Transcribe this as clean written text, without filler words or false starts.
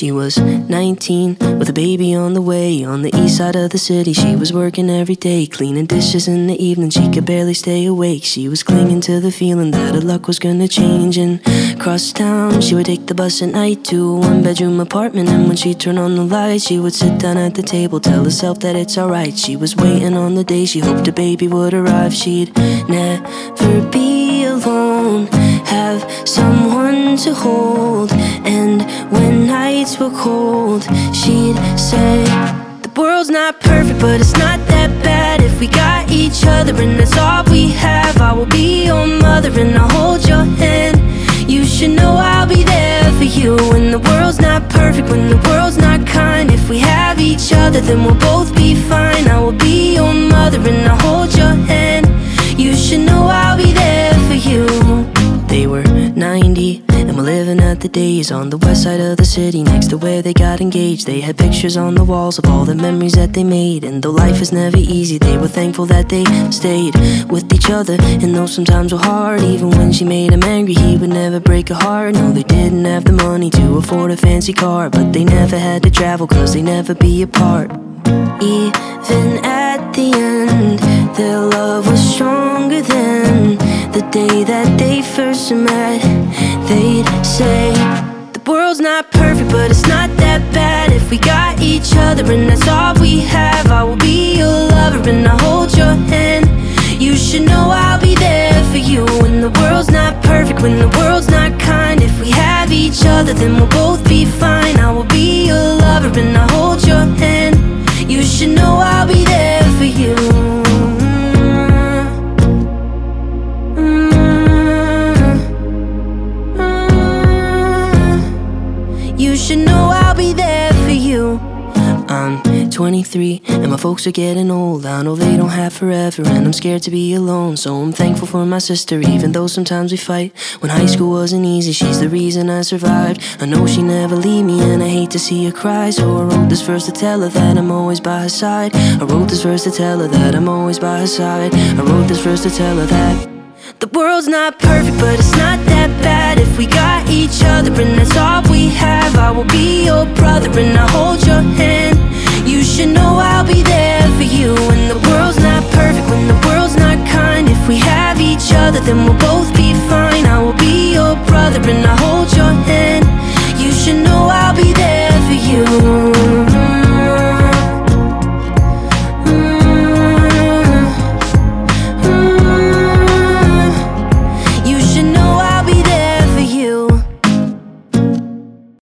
She was 19 with a baby on the way. On the east side of the city, she was working every day, cleaning dishes in the evening, she could barely stay awake. She was clinging to the feeling that her luck was gonna change. And across town, she would take the bus at night to a one-bedroom apartment. And when she'd turn on the lights, she would sit down at the table, tell herself that it's alright. She was waiting on the day she hoped a baby would arrive. She'd never be alone, have someone to hold. And when nights were cold, she'd say, the world's not perfect, but it's not that bad if we got each other, and that's all we have. I will be your mother and I'll hold your hand. You should know I'll be there for you when the world's not perfect, when the world's not kind. If we have each other, then we'll both be fine. I will be your mother and I'll hold your hand. You should know I'll be there for you. They were 90 and were living at the days on the west side of the city, next to where they got engaged. They had pictures on the walls of all the memories that they made. And though life is never easy, they were thankful that they stayed with each other. And though sometimes were hard, even when she made him angry, he would never break her heart. No, they didn't have the money to afford a fancy car, but they never had to travel, cause they never be apart. Even at the end, their love was stronger than the day that they first met. They'd say, the world's not perfect, but it's not that bad if we got each other, and that's all we have. I will be your lover and I'll hold your hand. You should know I'll be there for you when the world's not perfect, when the world's not kind. If we have each other, then we'll both be fine. I will be your lover and I'll hold your hand. You should know I'll be there for you. You should know I'll be there for you. I'm 23 and my folks are getting old. I know they don't have forever and I'm scared to be alone. So I'm thankful for my sister, even though sometimes we fight. When high school wasn't easy, she's the reason I survived. I know she never leave me and I hate to see her cry. So I wrote this verse to tell her that I'm always by her side. I wrote this verse to tell her that I'm always by her side. I wrote this verse to tell her that the world's not perfect, but it's not that bad if we got each other, and that's all we have. I will be your brother and I'll hold your hand. You should know I'll be there for you when the world's not perfect, when the world's not kind. If we have each other, then we'll both